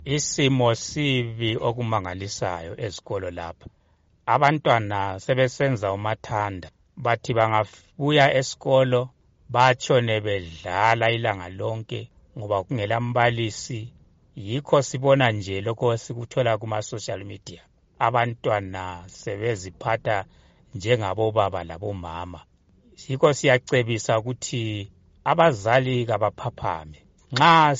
Isimo sibi okumangalisayo ezikolo lapha. Abantwana sebesenza umathanda, bathi bangabuya esikolo batshone bedlala ilanga lonke ngoba kungela mbalisi. Yikho sibona nje lokho sikuthola kuma social media. Abantwana sebeziphatha njengabobaba labomama. Yikho siyacebisa ukuthi abazali kabaphaphame. Nxa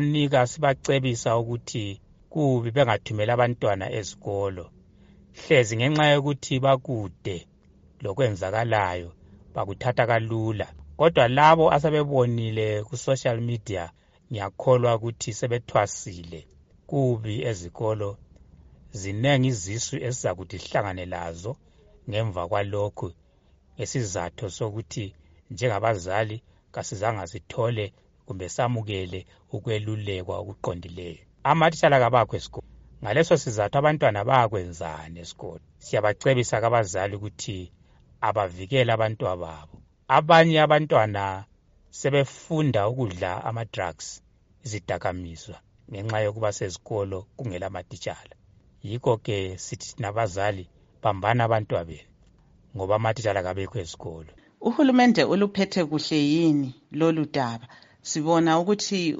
sibacebisa ukuthi kubi bengathumela abantwana ezikolo, hlezi ngenxa yokuthi bakude lokwenzakalayo bakuthatha kalula. Kodwa labo asebebonile ku social media, ngiyakholwa ukuthi sebethwasile kubi ezikolo. Zinengi izisu esizakuthi sihlangane lazo ngemva kwalokhu, ngesizathu sokuthi njengabazali kasizange sithole kumbe samukele ukwelulekwa okuqondileyo. Amatitshala kabakho esikolo. Ngaleso sizathu abantwana bayakwenzana esikolo. Siyabacebisa abazali ukuthi abavikele abantwana babo. Abanye abantwana sebefunda ukudla ama-drugs, izidakamizwa, ngenxa yokuba sezikolo kungela amatitshala. Yikho ke sithi nabazali bambana abantwana benu ngoba amatitshala kabekho esikolo. Uhulumende uluphethe kuhle yini lolu daba? Sibona ukuthi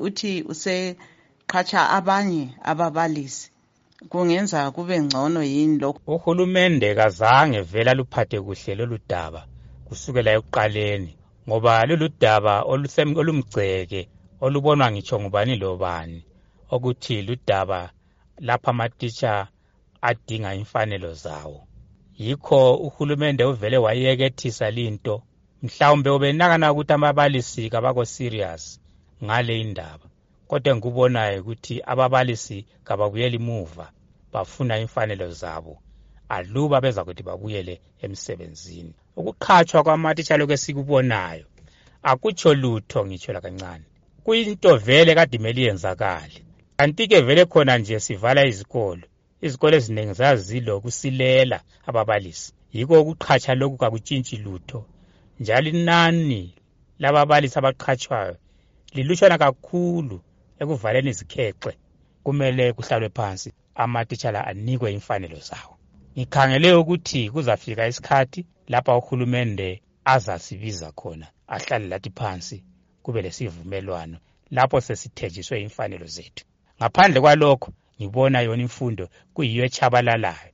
useqhatsha abanye ababalisi. Kungenza kube ngcono yini lokho? Uhulumende kazange vela luphathe kuhle lolu daba kusukela ekuqaleni, ngoba lolu daba olumgceke olubonwa ngitsho ngubani lobani ukuthi ludaba lapha amatitsha adinga imfanelo zawo. Yikho uhulumende uvele wayekethisa linto. Mhlawumbe ubenakana ukuthi ababalisi kabako serious ngale indaba. Kodwa ngikubonayo ukuthi ababalisi kababuyeli emuva, bafuna imfanelo zabo aluba beza kuthi babuyele emsebenzini. Ukuqhatshwa kwamatitshala kwesikubonayo akutsho lutho ngitsho lakancane. Kuyinto vele kade kumele iyenzakale. Kanti ke vele khona nje sivala izikolo. Izikolo eziningi zazilo kusilela ababalisi. Yikho ukuqhatsha lokhu kakutshintshi lutho. Njalo inani lababalisi abaqhatshwayo lilutshwana kakhulu ekuvaleni izikhexe. Kumele kuhlalwe phansi amatitshala anikwe imfanelo zawo. Ngikhangele ukuthi kuzafika isikhathi lapha uhulumende azasibiza khona, ahlale lathi phansi kube lesivumelwano lapho sesithenjiswe imfanelo zethu. Ngaphandle kwalokho ngibona yona imfundo kuyiyo echabalalayo.